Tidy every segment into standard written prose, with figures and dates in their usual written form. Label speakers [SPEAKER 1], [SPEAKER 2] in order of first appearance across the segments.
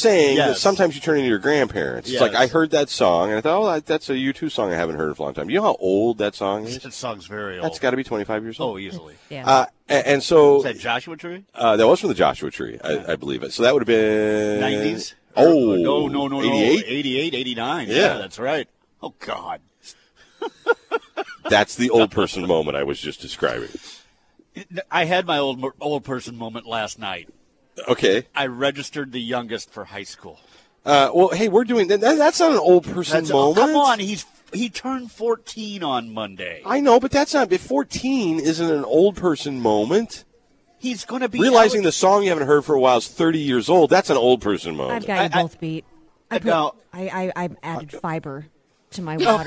[SPEAKER 1] saying that
[SPEAKER 2] Yes.
[SPEAKER 1] sometimes you turn into your grandparents. It's like,
[SPEAKER 2] Yes.
[SPEAKER 1] I heard that song, and I thought, that's a U2 song I haven't heard for a long time. You know how old that song is?
[SPEAKER 2] That song's very old.
[SPEAKER 1] That's got to be 25 years old.
[SPEAKER 2] Oh, easily.
[SPEAKER 3] Yeah.
[SPEAKER 1] And so
[SPEAKER 2] Is that Joshua Tree?
[SPEAKER 1] that was from the Joshua Tree, I believe it. So that would have been
[SPEAKER 2] 90s?
[SPEAKER 1] Oh,
[SPEAKER 2] No.
[SPEAKER 1] 88?
[SPEAKER 2] 88, 89.
[SPEAKER 1] Yeah.
[SPEAKER 2] That's right. Oh, God.
[SPEAKER 1] That's the old person moment I was just describing.
[SPEAKER 2] I had my old person moment last night.
[SPEAKER 1] Okay.
[SPEAKER 2] I registered the youngest for high school.
[SPEAKER 1] Well, hey, we're doing that. That's not an old person moment.
[SPEAKER 2] Come on, he turned 14 on Monday.
[SPEAKER 1] I know, but that's not. 14 isn't an old person moment.
[SPEAKER 2] He's going to be
[SPEAKER 1] Realizing the song you haven't heard for a while is 30 years old. That's an old person moment.
[SPEAKER 3] I've got you both beat.
[SPEAKER 2] No.
[SPEAKER 3] I added fiber to my water.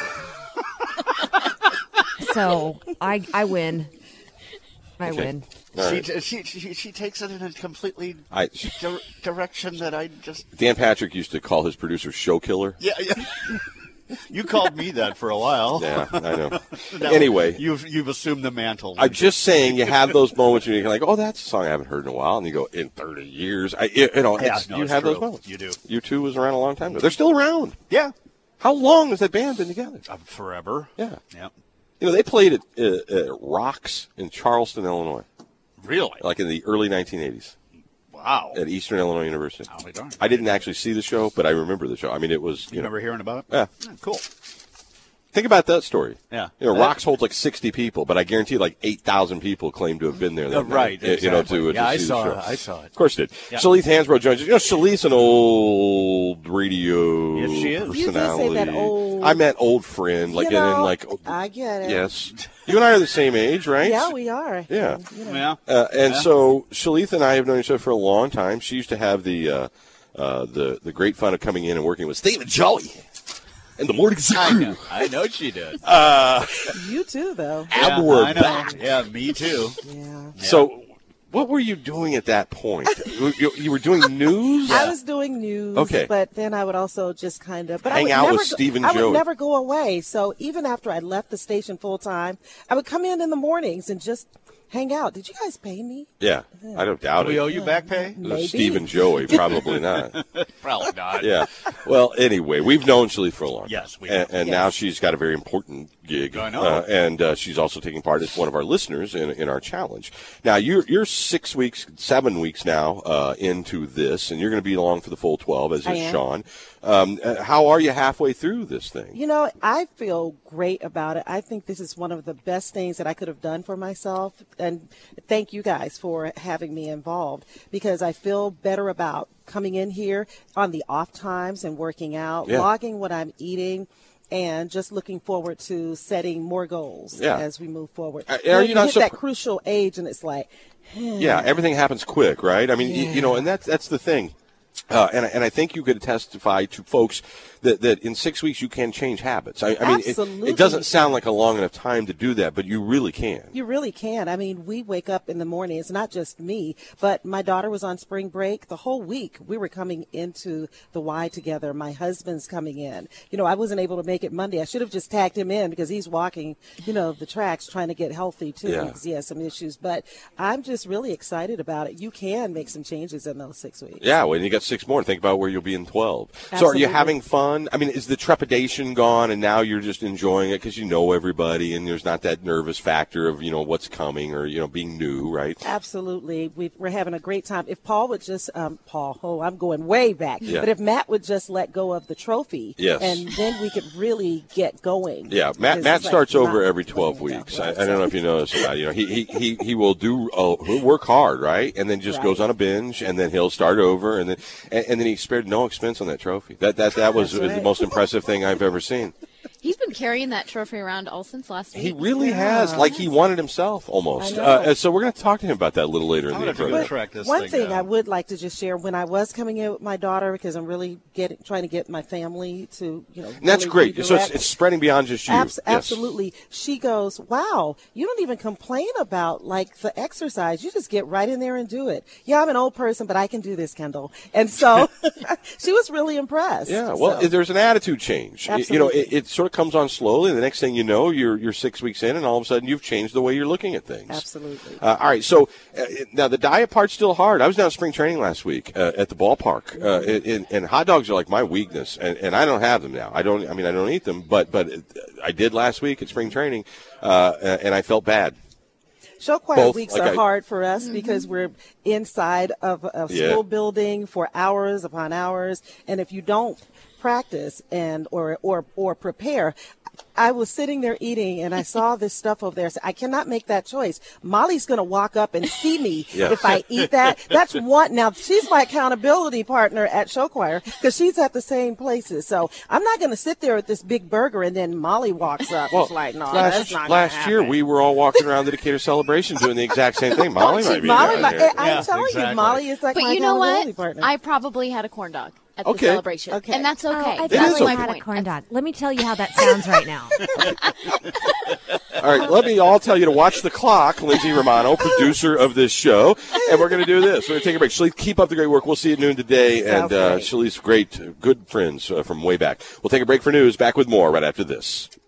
[SPEAKER 3] So I win. I win.
[SPEAKER 1] Right.
[SPEAKER 2] She takes it in a completely direction that I just.
[SPEAKER 1] Dan Patrick used to call his producer show killer.
[SPEAKER 2] Yeah. You called me that for a while.
[SPEAKER 1] Yeah, I know.
[SPEAKER 2] Now,
[SPEAKER 1] Anyway,
[SPEAKER 2] you've assumed the mantle.
[SPEAKER 1] I'm just saying you have those moments where you're like, oh, that's a song I haven't heard in a while, and you go, in 30 years, you have those moments.
[SPEAKER 2] You do.
[SPEAKER 1] U2 was around a long time ago. They're still around.
[SPEAKER 2] Yeah.
[SPEAKER 1] How long has that band been together?
[SPEAKER 2] Forever.
[SPEAKER 1] Yeah.
[SPEAKER 2] Yeah.
[SPEAKER 1] They played at Rocks in Charleston, Illinois,
[SPEAKER 2] Really?
[SPEAKER 1] like in the early 1980s.
[SPEAKER 2] Wow.
[SPEAKER 1] At Eastern Illinois University.
[SPEAKER 2] Oh, my darn.
[SPEAKER 1] I didn't actually see the show, but I remember the show. I mean, it was,
[SPEAKER 2] You remember hearing about it?
[SPEAKER 1] Yeah.
[SPEAKER 2] Cool.
[SPEAKER 1] Think about that story.
[SPEAKER 2] Yeah.
[SPEAKER 1] Rocks holds like 60 people, but I guarantee like 8,000 people claim to have been there that
[SPEAKER 2] Right.
[SPEAKER 1] night.
[SPEAKER 2] Exactly.
[SPEAKER 1] To
[SPEAKER 2] I
[SPEAKER 1] see
[SPEAKER 2] saw
[SPEAKER 1] the
[SPEAKER 2] it.
[SPEAKER 1] show.
[SPEAKER 2] I saw it.
[SPEAKER 1] Of course it did.
[SPEAKER 2] Yeah.
[SPEAKER 1] Shalith Hansbrough joins us. Shalith's an old radio
[SPEAKER 2] Yes, she is.
[SPEAKER 1] personality.
[SPEAKER 4] You did say that old.
[SPEAKER 1] I meant old friend. Like,
[SPEAKER 4] You
[SPEAKER 1] and then
[SPEAKER 4] know,
[SPEAKER 1] like,
[SPEAKER 4] I get it.
[SPEAKER 1] yes. You and I are the same age, right?
[SPEAKER 4] Yeah, we are.
[SPEAKER 1] Yeah.
[SPEAKER 2] Yeah.
[SPEAKER 1] And so Shalith and I have known each other for a long time. She used to have the great fun of coming in and working with Stephen Jolly and the Morning Crew.
[SPEAKER 2] I know she did.
[SPEAKER 4] You too, though.
[SPEAKER 1] And we're
[SPEAKER 2] I know.
[SPEAKER 1] back.
[SPEAKER 2] Yeah, me too.
[SPEAKER 4] Yeah.
[SPEAKER 1] So, what were you doing at that point? you were doing news?
[SPEAKER 4] I was doing news,
[SPEAKER 1] Okay.
[SPEAKER 4] but then I would also just kind of
[SPEAKER 1] Hang out with Steve and
[SPEAKER 4] I
[SPEAKER 1] Joey.
[SPEAKER 4] would never go away. So even after I left the station full time, I would come in the mornings and just hang out. Did you guys pay me?
[SPEAKER 1] Yeah, I don't doubt
[SPEAKER 2] We
[SPEAKER 1] it.
[SPEAKER 2] owe you back pay?
[SPEAKER 4] Maybe.
[SPEAKER 1] Steve and Joey, probably not.
[SPEAKER 2] Probably not.
[SPEAKER 1] Yeah. Well, anyway, we've known Shalith for a long time.
[SPEAKER 2] Yes, we
[SPEAKER 1] and,
[SPEAKER 2] have.
[SPEAKER 1] and now she's got a very important gig.
[SPEAKER 2] I know.
[SPEAKER 1] And she's also taking part as one of our listeners in our challenge. Now, you're 7 weeks now into this, and you're going to be along for the full 12, as
[SPEAKER 4] I
[SPEAKER 1] is
[SPEAKER 4] am.
[SPEAKER 1] Sean. How are you halfway through this thing?
[SPEAKER 4] You know, I feel great about it. I think this is one of the best things that I could have done for myself. And thank you guys for having me involved, because I feel better about coming in here on the off times and working out,
[SPEAKER 1] Yeah.
[SPEAKER 4] logging what I'm eating, and just looking forward to setting more goals
[SPEAKER 1] Yeah.
[SPEAKER 4] as we move forward.
[SPEAKER 1] Are you not
[SPEAKER 4] hit
[SPEAKER 1] so-
[SPEAKER 4] that crucial age, and it's like,
[SPEAKER 1] Yeah, everything happens quick, right? I mean, and that's the thing. And I think you could testify to folks that in 6 weeks you can change habits. I mean,
[SPEAKER 4] Absolutely.
[SPEAKER 1] it doesn't sound like a long enough time to do that, but you really can.
[SPEAKER 4] You really can. I mean, we wake up in the morning. It's not just me, but my daughter was on spring break. The whole week we were coming into the Y together. My husband's coming in. I wasn't able to make it Monday. I should have just tagged him in because he's walking, the tracks trying to get healthy too,
[SPEAKER 1] Yeah.
[SPEAKER 4] because he has some issues. But I'm just really excited about it. You can make some changes in those 6 weeks.
[SPEAKER 1] Yeah, when you got 6 more, think about where you'll be in 12. So are
[SPEAKER 4] Absolutely.
[SPEAKER 1] you having fun? I mean, is the trepidation gone and now you're just enjoying it because you know everybody and there's not that nervous factor of, what's coming or, being new, right?
[SPEAKER 4] Absolutely. We're having a great time. If Paul would just, I'm going way back.
[SPEAKER 1] Yeah.
[SPEAKER 4] But if Matt would just let go of the trophy,
[SPEAKER 1] Yes.
[SPEAKER 4] and then we could really get going.
[SPEAKER 1] Yeah, Matt
[SPEAKER 4] Because it's
[SPEAKER 1] starts
[SPEAKER 4] like
[SPEAKER 1] over
[SPEAKER 4] not
[SPEAKER 1] every 12
[SPEAKER 4] letting it
[SPEAKER 1] weeks.
[SPEAKER 4] go.
[SPEAKER 1] I don't know if you noticed that. He will do he'll work hard, right? And then just
[SPEAKER 4] Right.
[SPEAKER 1] goes on a binge, and then he'll start over, and then he spared no expense on that trophy. That was
[SPEAKER 4] That's
[SPEAKER 1] the
[SPEAKER 4] right.
[SPEAKER 1] most impressive thing I've ever seen.
[SPEAKER 5] He's been carrying that trophy around all since last week.
[SPEAKER 1] He really has, like he wanted himself almost.
[SPEAKER 4] I know.
[SPEAKER 1] So we're going to talk to him about that a little later in
[SPEAKER 2] I'm
[SPEAKER 1] the
[SPEAKER 2] gonna have to
[SPEAKER 1] program.
[SPEAKER 2] go track this
[SPEAKER 4] One
[SPEAKER 2] thing
[SPEAKER 4] thing
[SPEAKER 2] down.
[SPEAKER 4] I would like to just share, when I was coming in with my daughter, because I'm really trying to get my family to,
[SPEAKER 1] And that's
[SPEAKER 4] really
[SPEAKER 1] great. So
[SPEAKER 4] redirect.
[SPEAKER 1] it's spreading beyond just you. Yes.
[SPEAKER 4] Absolutely. She goes, wow, you don't even complain about like the exercise. You just get right in there and do it. Yeah, I'm an old person, but I can do this, Kendall. And so she was really impressed.
[SPEAKER 1] Yeah, well,
[SPEAKER 4] So,
[SPEAKER 1] there's an attitude change.
[SPEAKER 4] Absolutely.
[SPEAKER 1] It sort of comes on slowly. The next thing you know, you're 6 weeks in, and all of a sudden you've changed the way you're looking at things.
[SPEAKER 4] Absolutely.
[SPEAKER 1] All right, so now the diet part's still hard. I was down at spring training last week at the ballpark, and hot dogs are like my weakness, and I don't have them now. I don't eat them, but I did last week at spring training, and I felt bad.
[SPEAKER 4] Show choir weeks are hard for us because we're inside of a school building for hours upon hours, and if you don't practice or prepare. I was sitting there eating, and I saw this stuff over there. I said, I cannot make that choice. Molly's going to walk up and see me if I eat that. That's one. Now, she's my accountability partner at Show Choir because she's at the same places. So I'm not going to sit there with this big burger, and then Molly walks up. Well, it's like, no, that's not
[SPEAKER 1] last year, we were all walking around the Decatur Celebration doing the exact same thing. Molly might be
[SPEAKER 4] I'm telling you, Molly is like my accountability partner.
[SPEAKER 5] I probably had a corn dog at the celebration.
[SPEAKER 3] Okay.
[SPEAKER 5] And that's okay.
[SPEAKER 3] I
[SPEAKER 5] that's
[SPEAKER 3] probably
[SPEAKER 5] my
[SPEAKER 3] had
[SPEAKER 5] point.
[SPEAKER 3] a corn dog. Let me tell you how that sounds right now.
[SPEAKER 1] All right, let me all tell you to watch the clock. Lindsay Romano, producer of this show. And we're going to do this. We're going to take a break. Shalice, keep up the great work. We'll see you at noon today. And Shalice, good friends from way back. We'll take a break for news. Back with more right after this.